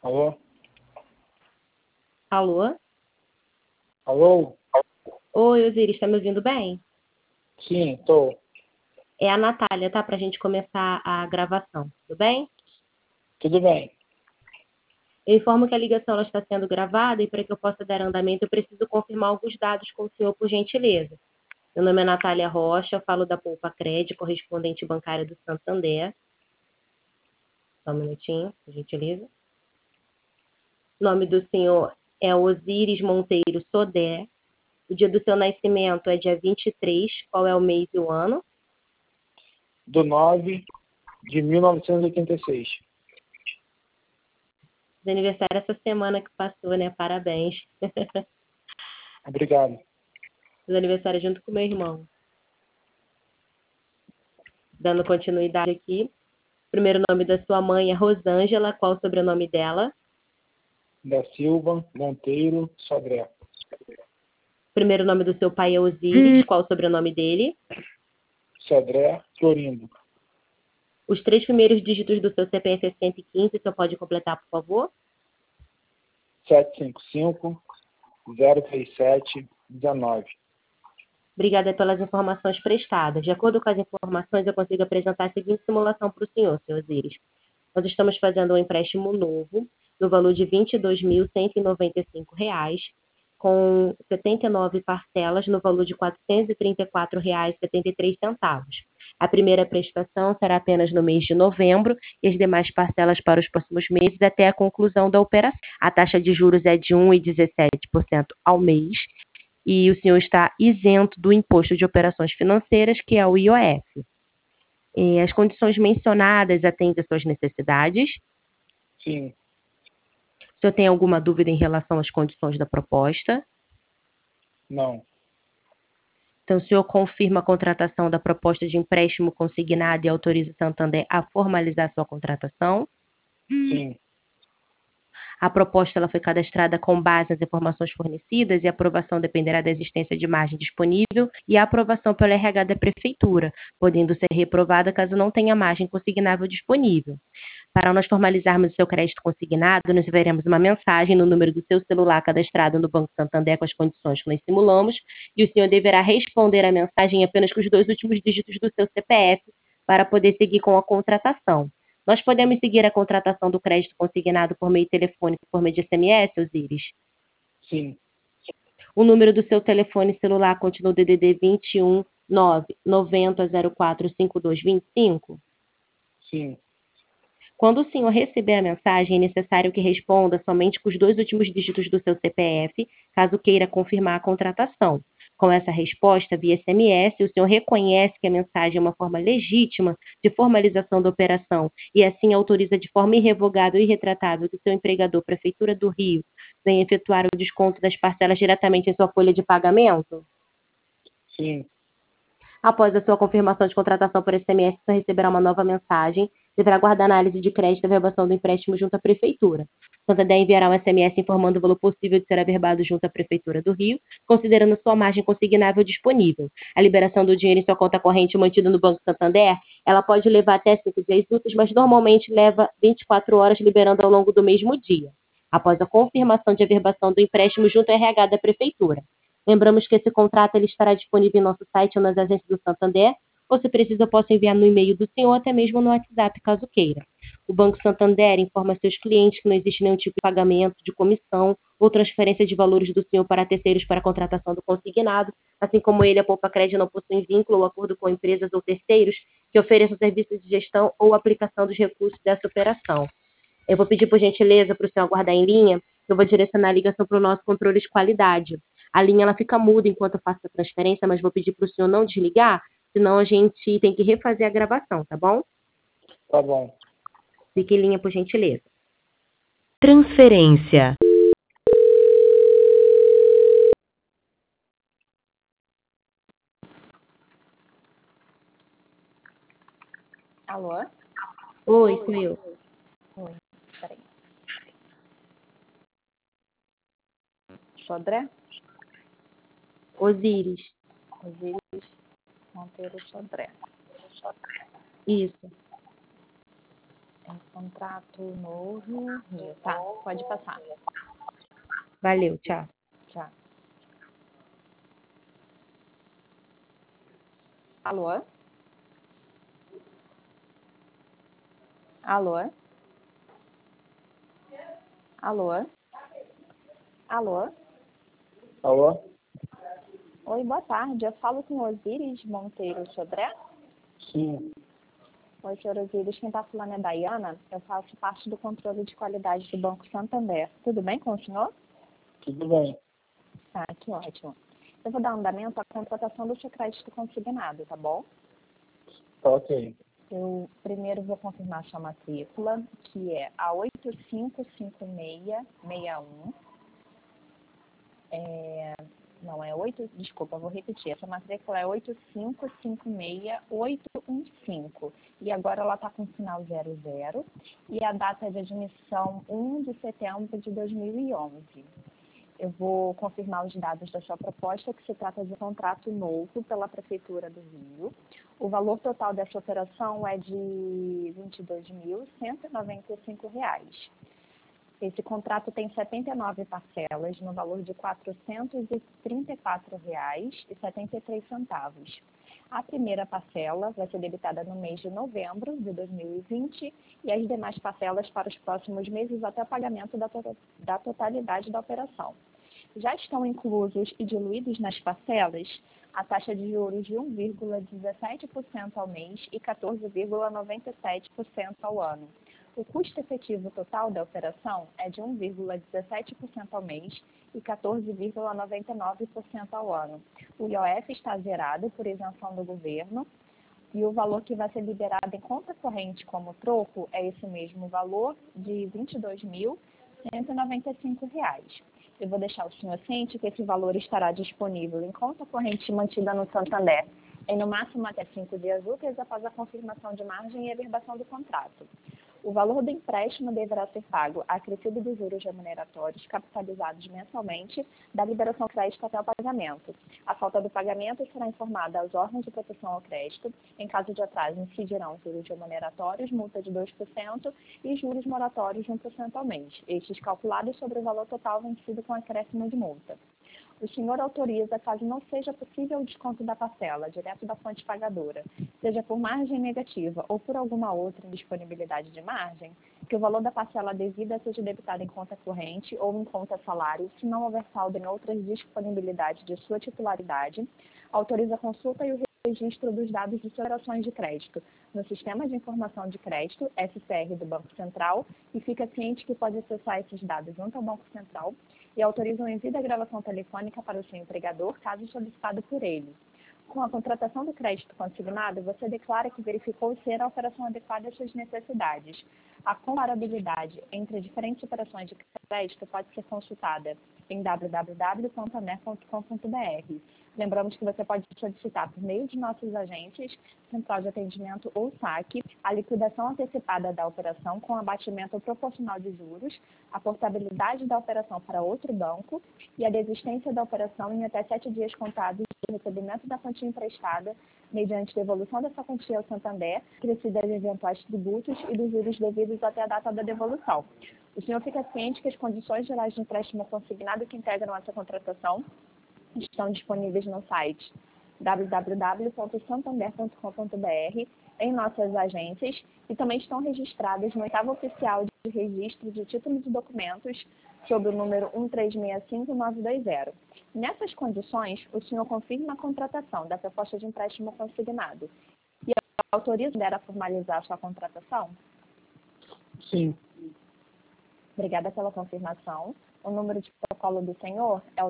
Alô? Alô? Alô? Oi, Osiris, está me ouvindo bem? Sim, estou. É a Natália, tá? Para a gente começar a gravação, tudo bem? Tudo bem. Eu informo que a ligação ela está sendo gravada e para que eu possa dar andamento eu preciso confirmar alguns dados com o senhor, por gentileza. Meu nome é Natália Rocha, eu falo da Poupa Cred, correspondente bancária do Santander. Só um minutinho, por gentileza. O nome do senhor é Osiris Monteiro Sodré. O dia do seu nascimento é dia 23. Qual é o mês e o ano? Do 9 de 1986. De aniversário essa semana que passou, né? Parabéns. Obrigado. Fiz aniversário junto com meu irmão. Dando continuidade aqui. Primeiro nome da sua mãe é Rosângela. Qual o sobrenome dela? Da Silva Monteiro Sodré. Primeiro nome do seu pai é Osiris. Qual o sobrenome dele? Sodré Florindo. Os 3 primeiros dígitos do seu CPF é 115. Você pode completar, por favor? 755 037 19. Obrigada pelas informações prestadas. De acordo com as informações, eu consigo apresentar a seguinte simulação para o senhor, senhor Osiris. Nós estamos fazendo um empréstimo novo, no valor de R$ 22.195, com 79 parcelas, no valor de R$ 434,73. A primeira prestação será apenas no mês de novembro e as demais parcelas para os próximos meses até a conclusão da operação. A taxa de juros é de 1,17% ao mês e o senhor está isento do imposto de operações financeiras, que é o IOF. As condições mencionadas atendem às suas necessidades? Sim. O senhor tem alguma dúvida em relação às condições da proposta? Não. Então, o senhor confirma a contratação da proposta de empréstimo consignado e autoriza o Santander a formalizar sua contratação? Sim. A proposta ela foi cadastrada com base nas informações fornecidas e a aprovação dependerá da existência de margem disponível e a aprovação pelo RH da Prefeitura, podendo ser reprovada caso não tenha margem consignável disponível. Para nós formalizarmos o seu crédito consignado, nós enviaremos uma mensagem no número do seu celular cadastrado no Banco Santander com as condições que nós simulamos e o senhor deverá responder a mensagem apenas com os 2 últimos dígitos do seu CPF para poder seguir com a contratação. Nós podemos seguir a contratação do crédito consignado por meio telefônico, por meio de SMS, Osiris? Sim. O número do seu telefone celular continua o DDD 21 990 04 5225? Sim. Quando o senhor receber a mensagem, é necessário que responda somente com os 2 últimos dígitos do seu CPF, caso queira confirmar a contratação. Com essa resposta, via SMS, o senhor reconhece que a mensagem é uma forma legítima de formalização da operação e assim autoriza de forma irrevogável e irretratável que o seu empregador, Prefeitura do Rio, venha efetuar o desconto das parcelas diretamente em sua folha de pagamento? Sim. Após a sua confirmação de contratação por SMS, você receberá uma nova mensagem. Deverá aguardar análise de crédito e averbação do empréstimo junto à Prefeitura. Santander enviará um SMS informando o valor possível de ser averbado junto à Prefeitura do Rio, considerando sua margem consignável disponível. A liberação do dinheiro em sua conta corrente mantida no Banco Santander, ela pode levar até 5 dias úteis, mas normalmente leva 24 horas, liberando ao longo do mesmo dia, após a confirmação de averbação do empréstimo junto ao RH da Prefeitura. Lembramos que esse contrato ele estará disponível em nosso site ou nas agências do Santander, ou se precisa eu posso enviar no e-mail do senhor, até mesmo no WhatsApp, caso queira. O Banco Santander informa seus clientes que não existe nenhum tipo de pagamento de comissão ou transferência de valores do senhor para terceiros para a contratação do consignado, assim como ele, a Poupa Cred, não possui vínculo ou acordo com empresas ou terceiros que ofereçam serviços de gestão ou aplicação dos recursos dessa operação. Eu vou pedir, por gentileza, para o senhor aguardar em linha, que eu vou direcionar a ligação para o nosso controle de qualidade. A linha ela fica muda enquanto eu faço a transferência, mas vou pedir para o senhor não desligar, senão a gente tem que refazer a gravação, tá bom? Tá bom. Fique em linha, por gentileza. Transferência. Alô? Oi, sou eu. Oi, peraí. Sodré? Osiris. Osiris Monteiro Sodré. Isso. Contrato novo. Tá, pode passar. Valeu, tchau. Já. Alô? Alô? Alô? Alô? Alô? Oi, boa tarde. Eu falo com Osíris Monteiro Sodré. Sim. Oi, senhor Osíris. Quem está falando é Dayana. Eu faço parte do controle de qualidade do Banco Santander. Tudo bem com o senhor? Tudo bem. Ah, que ótimo. Eu vou dar andamento à contratação do seu crédito consignado, tá bom? Tá ok. Eu primeiro vou confirmar sua matrícula, que é a 855661. Não, é 8, desculpa, vou repetir. Essa matrícula é 8556815. E agora ela está com sinal 00. E a data de admissão 1 de setembro de 2011. Eu vou confirmar os dados da sua proposta, que se trata de um contrato novo pela Prefeitura do Rio. O valor total dessa operação é de R$ 22.195. Esse contrato tem 79 parcelas, no valor de R$ 434,73. A primeira parcela vai ser debitada no mês de novembro de 2020 e as demais parcelas para os próximos meses até o pagamento da totalidade da operação. Já estão inclusos e diluídos nas parcelas a taxa de juros de 1,17% ao mês e 14,97% ao ano. O custo efetivo total da operação é de 1,17% ao mês e 14,99% ao ano. O IOF está zerado por isenção do governo e o valor que vai ser liberado em conta corrente como troco é esse mesmo valor de R$ 22.195. Eu vou deixar o senhor ciente que esse valor estará disponível em conta corrente mantida no Santander em no máximo até 5 dias úteis após a confirmação de margem e averbação do contrato. O valor do empréstimo deverá ser pago acrescido dos juros remuneratórios capitalizados mensalmente da liberação do crédito até o pagamento. A falta do pagamento será informada aos órgãos de proteção ao crédito. Em caso de atraso, incidirão juros remuneratórios, multa de 2% e juros moratórios de 1% ao mês, estes calculados sobre o valor total vencido com acréscimo de multa. O senhor autoriza, caso não seja possível o desconto da parcela direto da fonte pagadora, seja por margem negativa ou por alguma outra indisponibilidade de margem, que o valor da parcela devida seja debitado em conta corrente ou em conta salário, se não houver saldo em outras disponibilidades de sua titularidade, autoriza a consulta e o registro dos dados de suas operações de crédito no Sistema de Informação de Crédito, SCR do Banco Central, e fica ciente que pode acessar esses dados junto ao Banco Central e autoriza o envio da gravação telefônica para o seu empregador, caso solicitado por ele. Com a contratação do crédito consignado, você declara que verificou ser a operação adequada às suas necessidades. A comparabilidade entre diferentes operações de crédito pode ser consultada em www.aner.com.br. Lembramos que você pode solicitar por meio de nossos agentes, central de atendimento ou saque, a liquidação antecipada da operação com abatimento proporcional de juros, a portabilidade da operação para outro banco e a desistência da operação em até 7 dias contados do recebimento da quantia emprestada, mediante devolução dessa quantia ao Santander, crescida de eventuais tributos e dos juros devidos até a data da devolução. O senhor fica ciente que as condições gerais de empréstimo consignado que integram essa contratação estão disponíveis no site www.santander.com.br, em nossas agências, e também estão registradas no oitavo oficial de registro de títulos e documentos sob o número 1365920. Nessas condições, o senhor confirma a contratação da proposta de empréstimo consignado e autoriza a formalizar sua contratação? Sim. Obrigada pela confirmação. O número de protocolo do senhor é o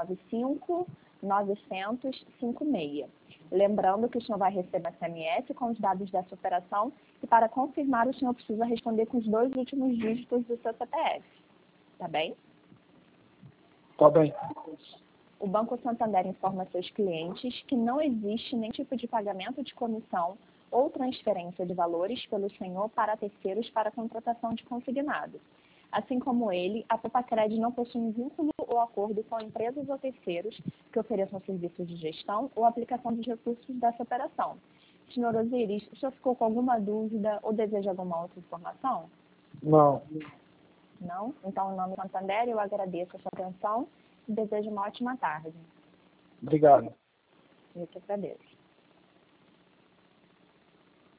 1095-900-56. Lembrando que o senhor vai receber SMS com os dados dessa operação e para confirmar o senhor precisa responder com os 2 últimos dígitos do seu CPF. Tá bem? Tá bem. O Banco Santander informa seus clientes que não existe nenhum tipo de pagamento de comissão ou transferência de valores pelo senhor para terceiros para contratação de consignado. Assim como ele, a Popacred não possui um vínculo ou acordo com empresas ou terceiros que ofereçam serviços de gestão ou aplicação dos recursos dessa operação. Senhor Osiris, o senhor ficou com alguma dúvida ou deseja alguma outra informação? Não. Não? Então, em nome do Santander, eu agradeço a sua atenção e desejo uma ótima tarde. Obrigado. Eu que agradeço.